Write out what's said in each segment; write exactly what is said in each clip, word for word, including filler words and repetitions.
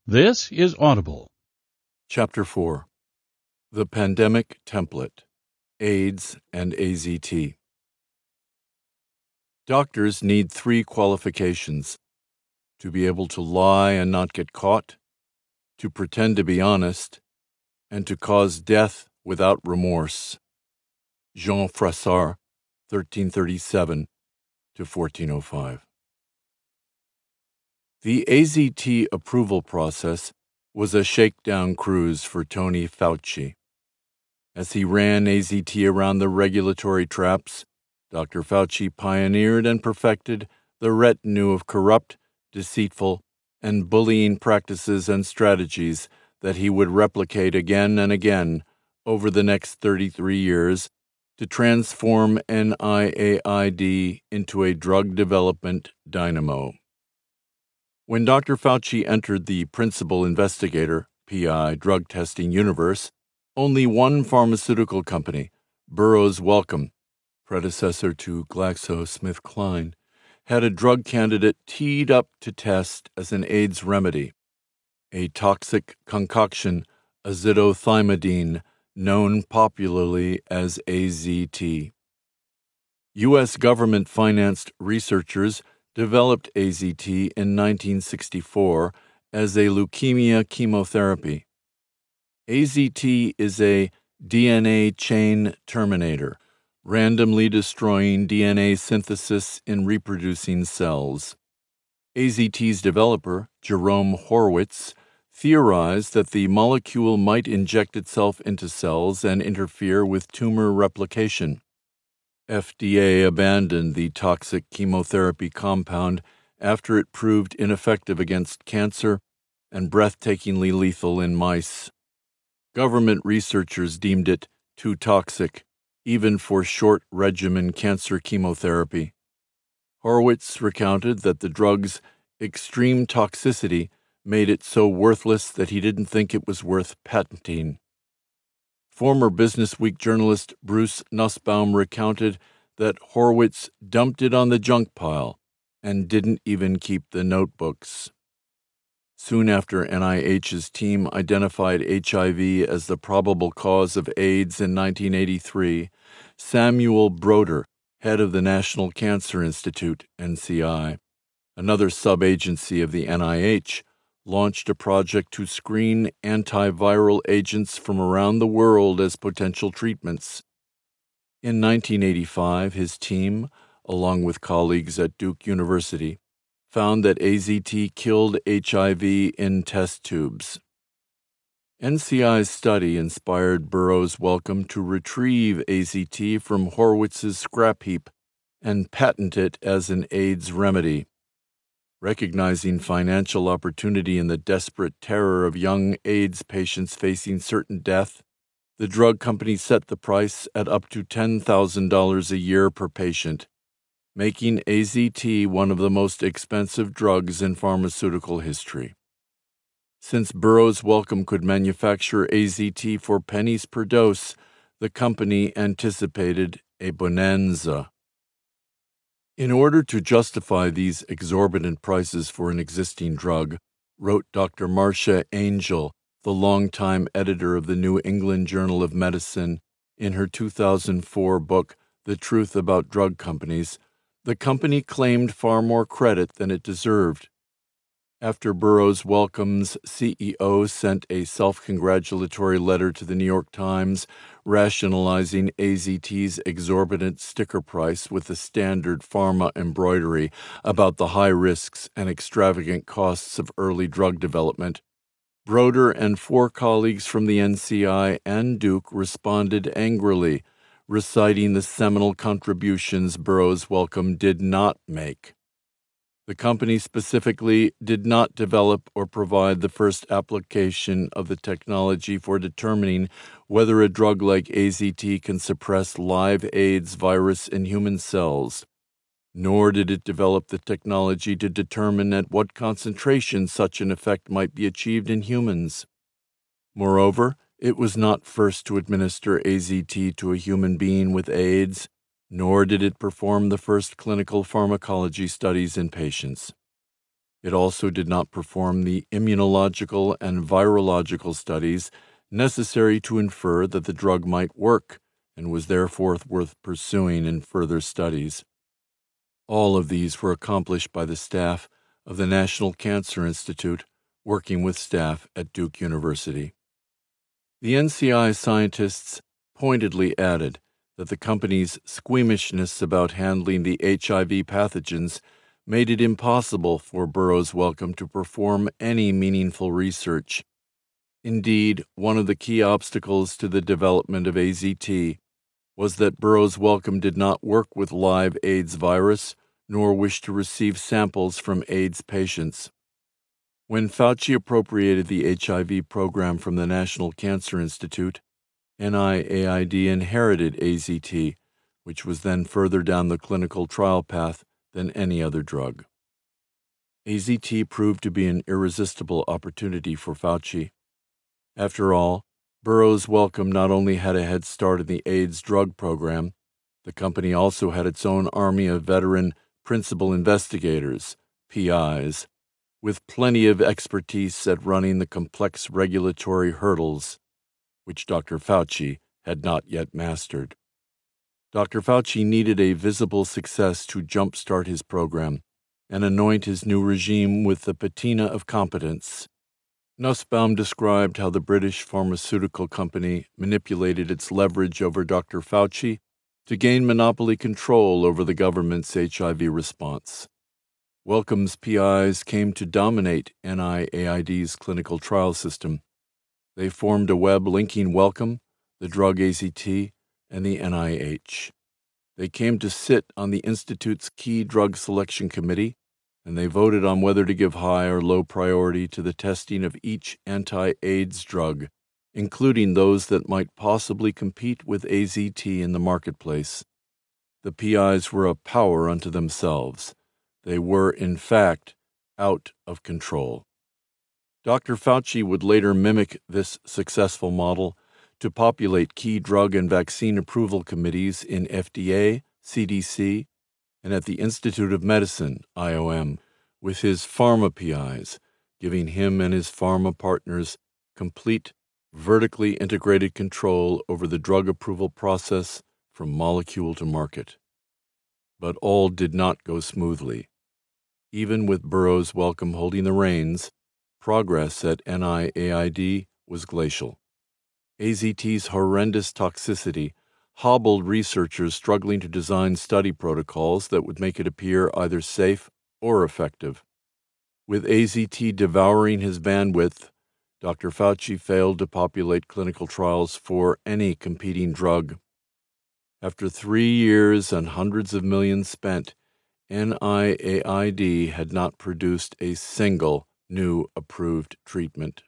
This is Audible. Chapter four. The Pandemic Template, AIDS and A Z T. Doctors need three qualifications: to be able to lie and not get caught, to pretend to be honest, and to cause death without remorse. Jean Frassard, thirteen thirty-seven to fourteen oh five. The A Z T approval process was a shakedown cruise for Tony Fauci. As he ran A Z T around the regulatory traps, Doctor Fauci pioneered and perfected the retinue of corrupt, deceitful, and bullying practices and strategies that he would replicate again and again over the next thirty-three years to transform N I A I D into a drug development dynamo. When Doctor Fauci entered the principal investigator, P I, drug testing universe, only one pharmaceutical company, Burroughs Wellcome, predecessor to GlaxoSmithKline, had a drug candidate teed up to test as an AIDS remedy, a toxic concoction, azithromycin, known popularly as A Z T. U S government-financed researchers developed A Z T in nineteen sixty-four as a leukemia chemotherapy. A Z T is a D N A chain terminator, randomly destroying D N A synthesis in reproducing cells. A Z T's developer, Jerome Horwitz, theorized that the molecule might inject itself into cells and interfere with tumor replication. F D A abandoned the toxic chemotherapy compound after it proved ineffective against cancer and breathtakingly lethal in mice. Government researchers deemed it too toxic, even for short-regimen cancer chemotherapy. Horwitz recounted that the drug's extreme toxicity made it so worthless that he didn't think it was worth patenting. Former Business Week journalist Bruce Nussbaum recounted that Horwitz dumped it on the junk pile and didn't even keep the notebooks. Soon after N I H's team identified H I V as the probable cause of AIDS in nineteen eighty-three, Samuel Broder, head of the National Cancer Institute, N C I, another sub-agency of the N I H, launched a project to screen antiviral agents from around the world as potential treatments. In nineteen eighty-five, his team, along with colleagues at Duke University, found that A Z T killed H I V in test tubes. N C I's study inspired Burroughs Wellcome to retrieve A Z T from Horwitz's scrap heap and patent it as an AIDS remedy. Recognizing financial opportunity in the desperate terror of young AIDS patients facing certain death, the drug company set the price at up to ten thousand dollars a year per patient, making A Z T one of the most expensive drugs in pharmaceutical history. Since Burroughs Wellcome could manufacture A Z T for pennies per dose, the company anticipated a bonanza. In order to justify these exorbitant prices for an existing drug, wrote Doctor Marcia Angel, the longtime editor of the New England Journal of Medicine, in her two thousand four book, The Truth About Drug Companies, the company claimed far more credit than it deserved. After Burroughs Wellcome's C E O sent a self-congratulatory letter to the New York Times rationalizing A Z T's exorbitant sticker price with the standard pharma embroidery about the high risks and extravagant costs of early drug development, Broder and four colleagues from the N C I and Duke responded angrily, reciting the seminal contributions Burroughs Wellcome did not make. The company specifically did not develop or provide the first application of the technology for determining whether a drug like A Z T can suppress live AIDS virus in human cells, nor did it develop the technology to determine at what concentration such an effect might be achieved in humans. Moreover, it was not first to administer A Z T to a human being with AIDS, nor did it perform the first clinical pharmacology studies in patients. It also did not perform the immunological and virological studies necessary to infer that the drug might work, and was therefore worth pursuing in further studies. All of these were accomplished by the staff of the National Cancer Institute, working with staff at Duke University. The N C I scientists pointedly added that the company's squeamishness about handling the H I V pathogens made it impossible for Burroughs Wellcome to perform any meaningful research. Indeed, one of the key obstacles to the development of A Z T was that Burroughs Wellcome did not work with live AIDS virus, nor wish to receive samples from AIDS patients. When Fauci appropriated the H I V program from the National Cancer Institute, N I A I D inherited A Z T, which was then further down the clinical trial path than any other drug. A Z T proved to be an irresistible opportunity for Fauci. After all, Burroughs Wellcome not only had a head start in the AIDS drug program, the company also had its own army of veteran principal investigators, P Is, with plenty of expertise at running the complex regulatory hurdles, which Doctor Fauci had not yet mastered. Doctor Fauci needed a visible success to jumpstart his program and anoint his new regime with the patina of competence. Nussbaum described how the British pharmaceutical company manipulated its leverage over Doctor Fauci to gain monopoly control over the government's H I V response. Wellcome's P Is came to dominate N I A I D's clinical trial system. They formed a web linking Wellcome, the drug A Z T, and the N I H. They came to sit on the Institute's key drug selection committee, and they voted on whether to give high or low priority to the testing of each anti-AIDS drug, including those that might possibly compete with A Z T in the marketplace. The P Is were a power unto themselves. They were, in fact, out of control. Doctor Fauci would later mimic this successful model to populate key drug and vaccine approval committees in F D A, C D C, and at the Institute of Medicine, I O M, with his pharma P Is, giving him and his pharma partners complete, vertically integrated control over the drug approval process from molecule to market. But all did not go smoothly. Even with Burroughs Wellcome holding the reins, progress at N I A I D was glacial. A Z T's horrendous toxicity hobbled researchers struggling to design study protocols that would make it appear either safe or effective. With A Z T devouring his bandwidth, Doctor Fauci failed to populate clinical trials for any competing drug. After three years and hundreds of millions spent, N I A I D had not produced a single new approved treatment.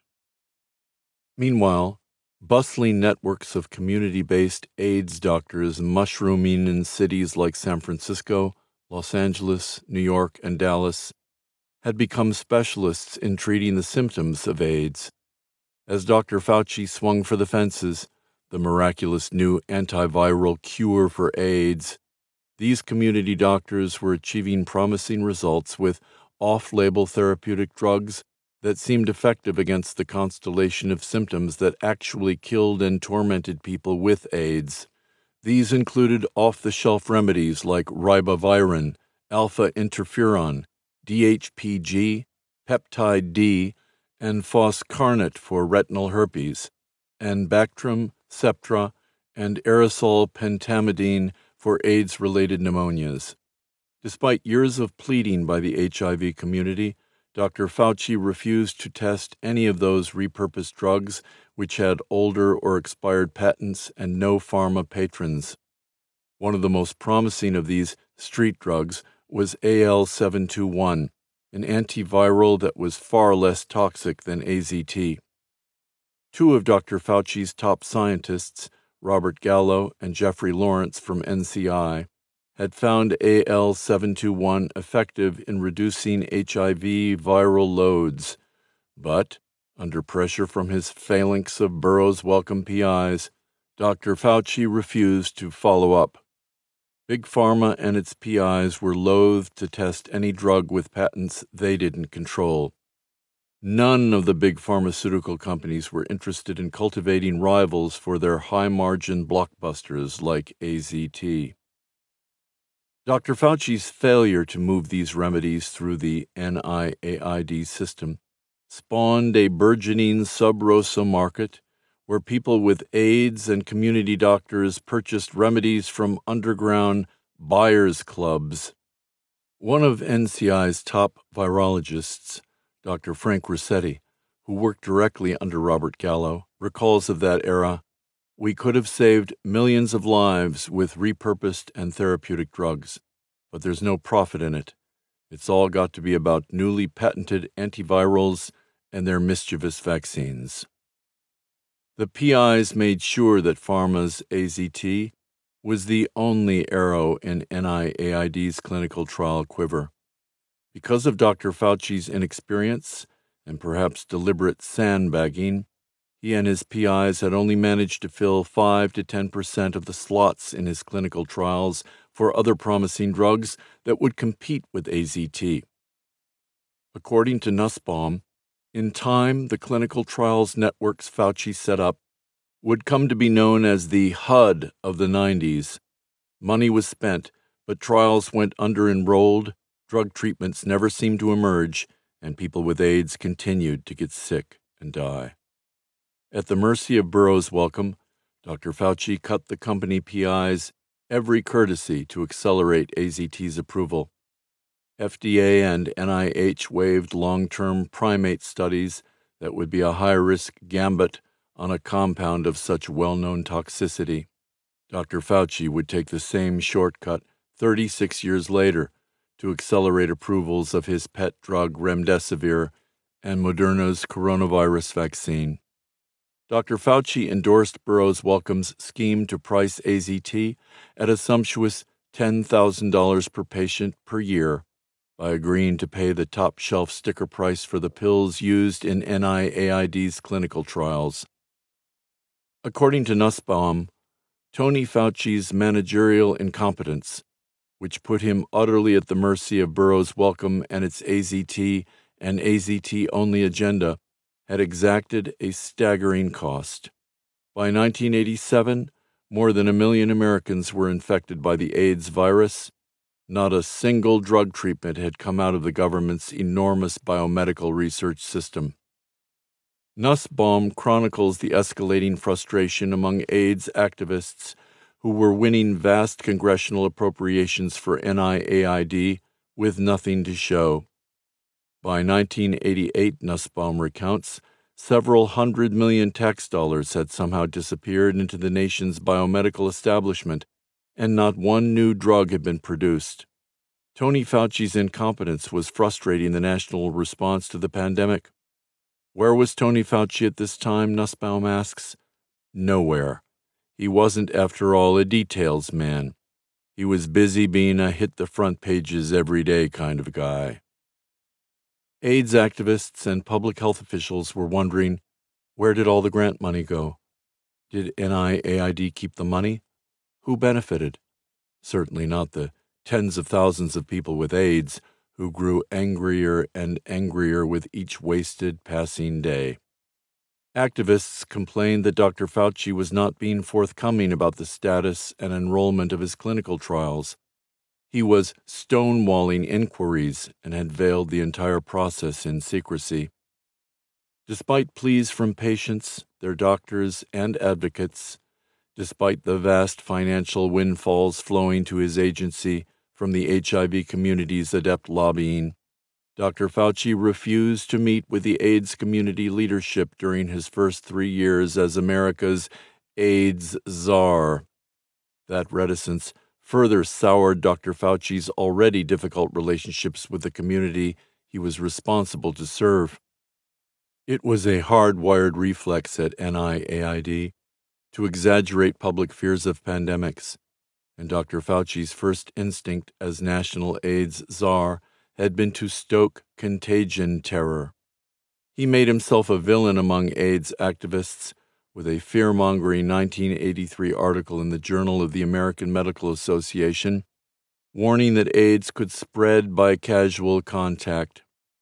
Meanwhile, bustling networks of community-based AIDS doctors mushrooming in cities like San Francisco, Los Angeles, New York, and Dallas had become specialists in treating the symptoms of AIDS. As Doctor Fauci swung for the fences, the miraculous new antiviral cure for AIDS, these community doctors were achieving promising results with off-label therapeutic drugs that seemed effective against the constellation of symptoms that actually killed and tormented people with AIDS. These included off-the-shelf remedies like ribavirin, alpha interferon, D H P G, peptide D, and foscarnet for retinal herpes, and Bactrim, Septra, and aerosol pentamidine for AIDS-related pneumonias. Despite years of pleading by the H I V community, Doctor Fauci refused to test any of those repurposed drugs which had older or expired patents and no pharma patrons. One of the most promising of these street drugs was A L seven twenty-one, an antiviral that was far less toxic than A Z T. Two of Doctor Fauci's top scientists, Robert Gallo and Jeffrey Lawrence from N C I, had found A L seven twenty-one effective in reducing H I V viral loads, but, under pressure from his phalanx of Burroughs Wellcome P Is, Doctor Fauci refused to follow up. Big Pharma and its P Is were loath to test any drug with patents they didn't control. None of the big pharmaceutical companies were interested in cultivating rivals for their high-margin blockbusters like A Z T. Doctor Fauci's failure to move these remedies through the N I A I D system spawned a burgeoning sub-rosa market where people with AIDS and community doctors purchased remedies from underground buyers' clubs. One of N C I's top virologists, Doctor Frank Ruscetti, who worked directly under Robert Gallo, recalls of that era, "We could have saved millions of lives with repurposed and therapeutic drugs, but there's no profit in it. It's all got to be about newly patented antivirals and their mischievous vaccines." The P Is made sure that pharma's A Z T was the only arrow in N I A I D's clinical trial quiver. Because of Doctor Fauci's inexperience and perhaps deliberate sandbagging, he and his P Is had only managed to fill five to ten percent of the slots in his clinical trials for other promising drugs that would compete with A Z T. According to Nussbaum, in time, the clinical trials networks Fauci set up would come to be known as the H U D of the nineties. Money was spent, but trials went under-enrolled, drug treatments never seemed to emerge, and people with AIDS continued to get sick and die. At the mercy of Burroughs' welcome, Doctor Fauci cut the company P Is every courtesy to accelerate A Z T's approval. F D A and N I H waived long-term primate studies that would be a high-risk gambit on a compound of such well-known toxicity. Doctor Fauci would take the same shortcut thirty-six years later to accelerate approvals of his pet drug remdesivir and Moderna's coronavirus vaccine. Doctor Fauci endorsed Burroughs' Welcome's scheme to price A Z T at a sumptuous ten thousand dollars per patient per year by agreeing to pay the top-shelf sticker price for the pills used in N I A I D's clinical trials. According to Nussbaum, Tony Fauci's managerial incompetence, which put him utterly at the mercy of Burroughs' Welcome and its A Z T and A Z T-only agenda, had exacted a staggering cost. By nineteen eighty-seven, more than a million Americans were infected by the AIDS virus. Not a single drug treatment had come out of the government's enormous biomedical research system. Nussbaum chronicles the escalating frustration among AIDS activists who were winning vast congressional appropriations for N I A I D with nothing to show. By nineteen eighty-eight, Nussbaum recounts, several hundred million tax dollars had somehow disappeared into the nation's biomedical establishment, and not one new drug had been produced. Tony Fauci's incompetence was frustrating the national response to the pandemic. Where was Tony Fauci at this time, Nussbaum asks? Nowhere. He wasn't, after all, a details man. He was busy being a hit-the-front-pages-every-day kind of guy. AIDS activists and public health officials were wondering, where did all the grant money go? Did N I A I D keep the money? Who benefited? Certainly not the tens of thousands of people with AIDS who grew angrier and angrier with each wasted passing day. Activists complained that Doctor Fauci was not being forthcoming about the status and enrollment of his clinical trials. He was stonewalling inquiries and had veiled the entire process in secrecy. Despite pleas from patients, their doctors, and advocates, despite the vast financial windfalls flowing to his agency from the H I V community's adept lobbying, Doctor Fauci refused to meet with the AIDS community leadership during his first three years as America's AIDS czar. That reticence further soured Doctor Fauci's already difficult relationships with the community he was responsible to serve. It was a hardwired reflex at N I A I D to exaggerate public fears of pandemics, and Doctor Fauci's first instinct as national AIDS czar had been to stoke contagion terror. He made himself a villain among AIDS activists with a fear-mongering nineteen eighty-three article in the Journal of the American Medical Association warning that AIDS could spread by casual contact.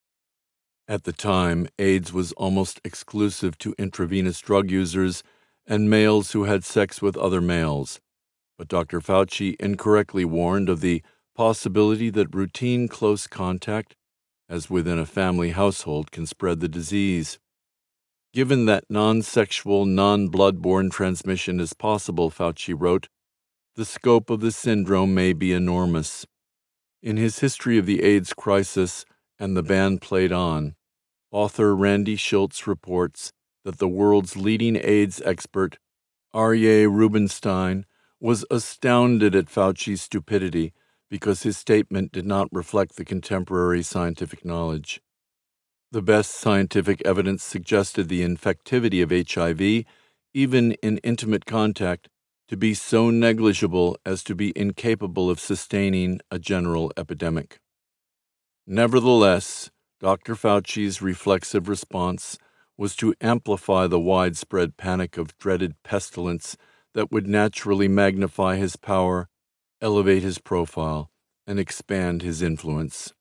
At the time, AIDS was almost exclusive to intravenous drug users and males who had sex with other males, but Doctor Fauci incorrectly warned of the possibility that routine close contact, as within a family household, can spread the disease. Given that non-sexual, non-blood-borne transmission is possible, Fauci wrote, the scope of the syndrome may be enormous. In his History of the AIDS Crisis and the Band Played On, author Randy Schultz reports that the world's leading AIDS expert, Aryeh Rubenstein, was astounded at Fauci's stupidity because his statement did not reflect the contemporary scientific knowledge. The best scientific evidence suggested the infectivity of H I V, even in intimate contact, to be so negligible as to be incapable of sustaining a general epidemic. Nevertheless, Doctor Fauci's reflexive response was to amplify the widespread panic of dreaded pestilence that would naturally magnify his power, elevate his profile, and expand his influence.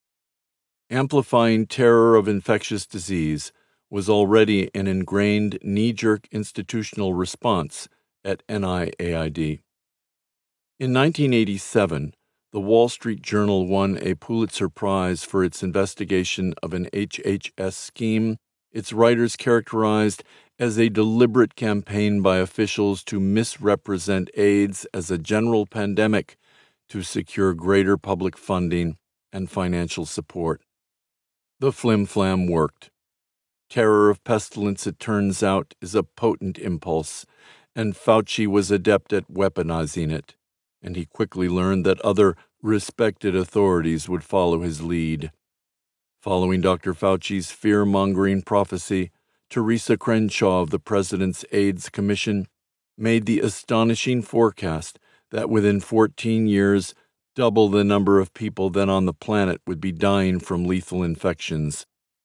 Amplifying terror of infectious disease was already an ingrained knee-jerk institutional response at N I A I D. In nineteen eighty-seven, the Wall Street Journal won a Pulitzer Prize for its investigation of an H H S scheme its writers characterized as a deliberate campaign by officials to misrepresent AIDS as a general pandemic to secure greater public funding and financial support. The flim-flam worked. Terror of pestilence, it turns out, is a potent impulse, and Fauci was adept at weaponizing it, and he quickly learned that other respected authorities would follow his lead. Following Doctor Fauci's fear-mongering prophecy, Teresa Crenshaw of the President's AIDS Commission made the astonishing forecast that within fourteen years, double the number of people then on the planet would be dying from lethal infections.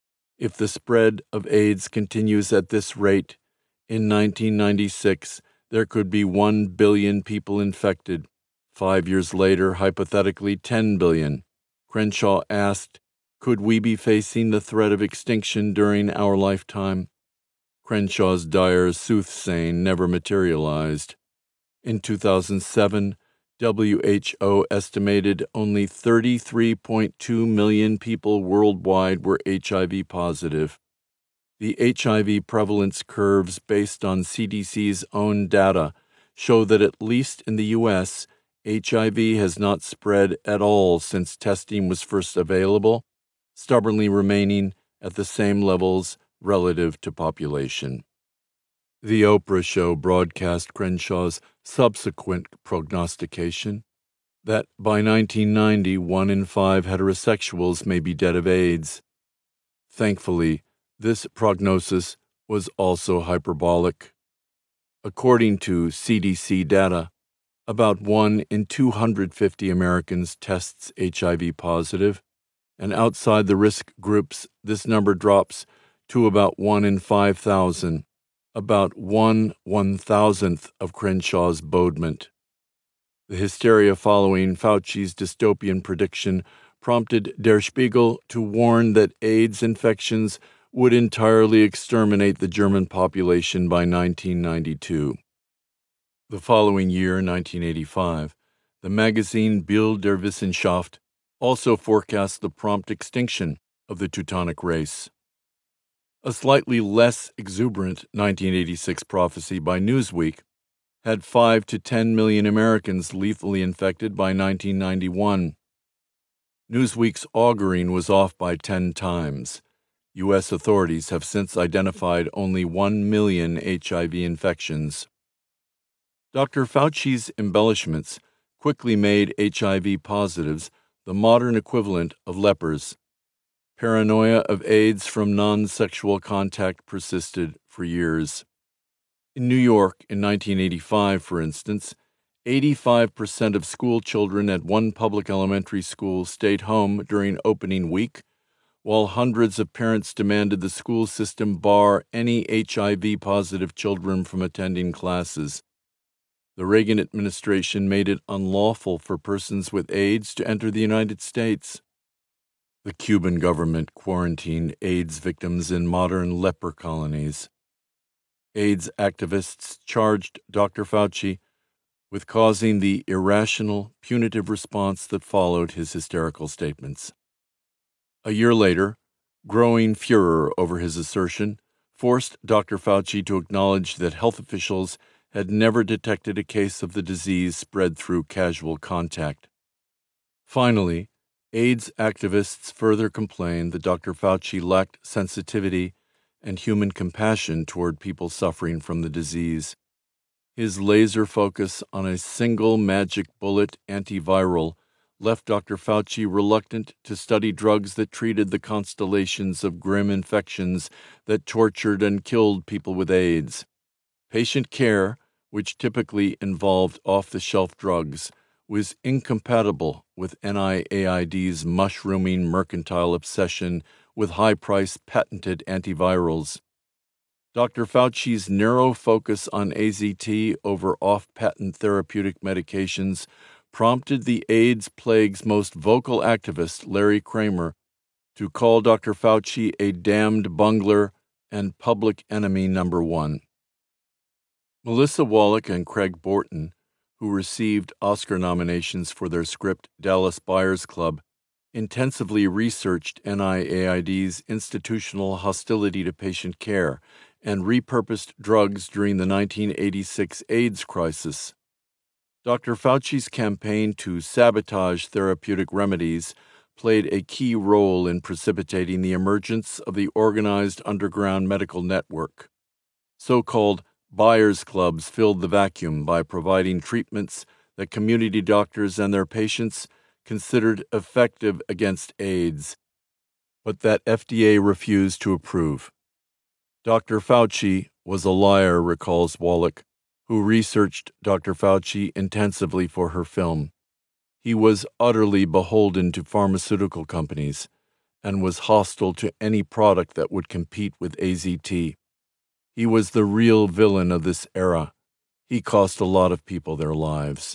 If the spread of AIDS continues at this rate, in nineteen ninety-six, there could be one billion people infected. Five years later, hypothetically ten billion. Crenshaw asked, could we be facing the threat of extinction during our lifetime? Crenshaw's dire soothsaying never materialized. In two thousand seven, W H O estimated only thirty-three point two million people worldwide were H I V positive. The H I V prevalence curves based on C D C's own data show that at least in the U S, H I V has not spread at all since testing was first available, stubbornly remaining at the same levels relative to population. The Oprah show broadcast Crenshaw's subsequent prognostication that by nineteen ninety, one in five heterosexuals may be dead of AIDS. Thankfully, this prognosis was also hyperbolic. According to C D C data, about one in two hundred fifty Americans tests H I V positive, and outside the risk groups, this number drops to about one in five thousand, about one one-thousandth of Crenshaw's bodement. The hysteria following Fauci's dystopian prediction prompted Der Spiegel to warn that AIDS infections would entirely exterminate the German population by nineteen ninety-two. The following year, nineteen eighty-five, the magazine Bild der Wissenschaft also forecast the prompt extinction of the Teutonic race. A slightly less exuberant nineteen eighty-six prophecy by Newsweek had five to ten million Americans lethally infected by nineteen ninety-one. Newsweek's auguring was off by ten times. U S authorities have since identified only one million H I V infections. Doctor Fauci's embellishments quickly made H I V positives the modern equivalent of lepers. Paranoia of AIDS from non-sexual contact persisted for years. In New York in nineteen eighty-five, for instance, eighty-five percent of school children at one public elementary school stayed home during opening week, while hundreds of parents demanded the school system bar any H I V-positive children from attending classes. The Reagan administration made it unlawful for persons with AIDS to enter the United States. The Cuban government quarantined AIDS victims in modern leper colonies. AIDS activists charged Doctor Fauci with causing the irrational, punitive response that followed his hysterical statements. A year later, growing furor over his assertion forced Doctor Fauci to acknowledge that health officials had never detected a case of the disease spread through casual contact. Finally, AIDS activists further complained that Doctor Fauci lacked sensitivity and human compassion toward people suffering from the disease. His laser focus on a single magic bullet antiviral left Doctor Fauci reluctant to study drugs that treated the constellations of grim infections that tortured and killed people with AIDS. Patient care, which typically involved off-the-shelf drugs, was incompatible with N I A I D's mushrooming mercantile obsession with high-priced patented antivirals. Doctor Fauci's narrow focus on A Z T over off-patent therapeutic medications prompted the AIDS plague's most vocal activist, Larry Kramer, to call Doctor Fauci a damned bungler and public enemy number one. Melissa Wallach and Craig Borton, who received Oscar nominations for their script Dallas Buyers Club, intensively researched N I A I D's institutional hostility to patient care and repurposed drugs during the nineteen eighty-six AIDS crisis. Doctor Fauci's campaign to sabotage therapeutic remedies played a key role in precipitating the emergence of the organized underground medical network. So-called buyers clubs filled the vacuum by providing treatments that community doctors and their patients considered effective against AIDS, but that F D A refused to approve. Doctor Fauci was a liar, recalls Wallach, who researched Doctor Fauci intensively for her film. He was utterly beholden to pharmaceutical companies and was hostile to any product that would compete with A Z T. He was the real villain of this era. He cost a lot of people their lives.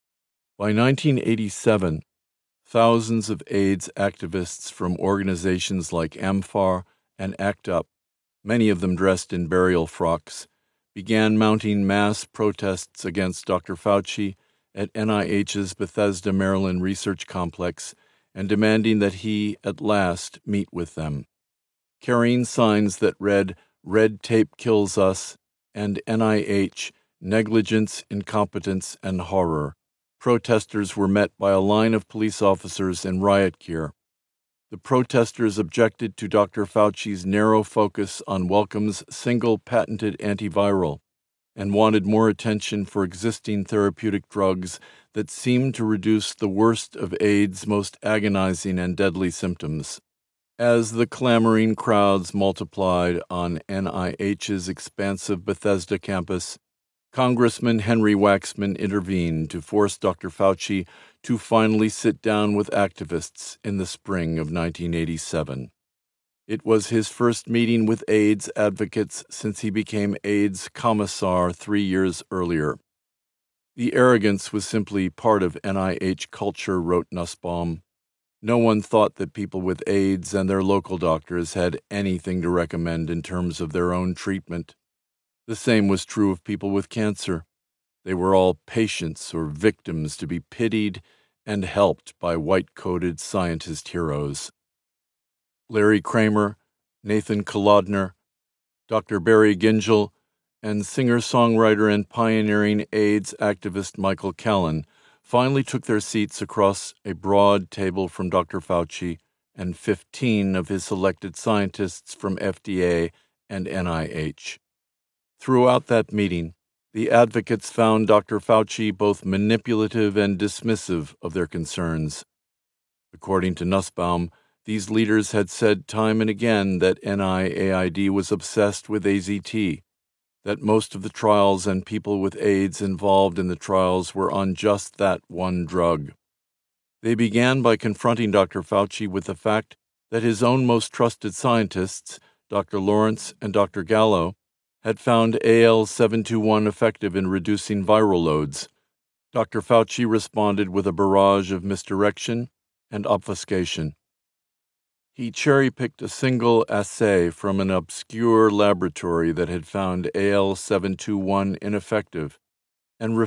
By nineteen eighty-seven, thousands of AIDS activists from organizations like AMFAR and ACT UP, many of them dressed in burial frocks, began mounting mass protests against Doctor Fauci at N I H's Bethesda, Maryland Research Complex and demanding that he, at last, meet with them. Carrying signs that read, "Red tape kills us," and N I H, negligence, incompetence, and horror, protesters were met by a line of police officers in riot gear. The protesters objected to Doctor Fauci's narrow focus on Wellcome's single patented antiviral and wanted more attention for existing therapeutic drugs that seemed to reduce the worst of AIDS' most agonizing and deadly symptoms. As the clamoring crowds multiplied on N I H's expansive Bethesda campus, Congressman Henry Waxman intervened to force Doctor Fauci to finally sit down with activists in the spring of nineteen eighty-seven. It was his first meeting with AIDS advocates since he became AIDS commissar three years earlier. The arrogance was simply part of N I H culture, wrote Nussbaum. No one thought that people with AIDS and their local doctors had anything to recommend in terms of their own treatment. The same was true of people with cancer. They were all patients or victims to be pitied and helped by white-coated scientist heroes. Larry Kramer, Nathan Kolodner, Doctor Barry Gingell, and singer-songwriter and pioneering AIDS activist Michael Callan finally took their seats across a broad table from Doctor Fauci and fifteen of his selected scientists from F D A and N I H. Throughout that meeting, the advocates found Doctor Fauci both manipulative and dismissive of their concerns. According to Nussbaum, these leaders had said time and again that N I A I D was obsessed with A Z T, that most of the trials and people with AIDS involved in the trials were on just that one drug. They began by confronting Doctor Fauci with the fact that his own most trusted scientists, Doctor Lawrence and Doctor Gallo, had found A L seven twenty-one effective in reducing viral loads, Doctor Fauci responded with a barrage of misdirection and obfuscation. He cherry-picked a single assay from an obscure laboratory that had found A L seven twenty-one ineffective and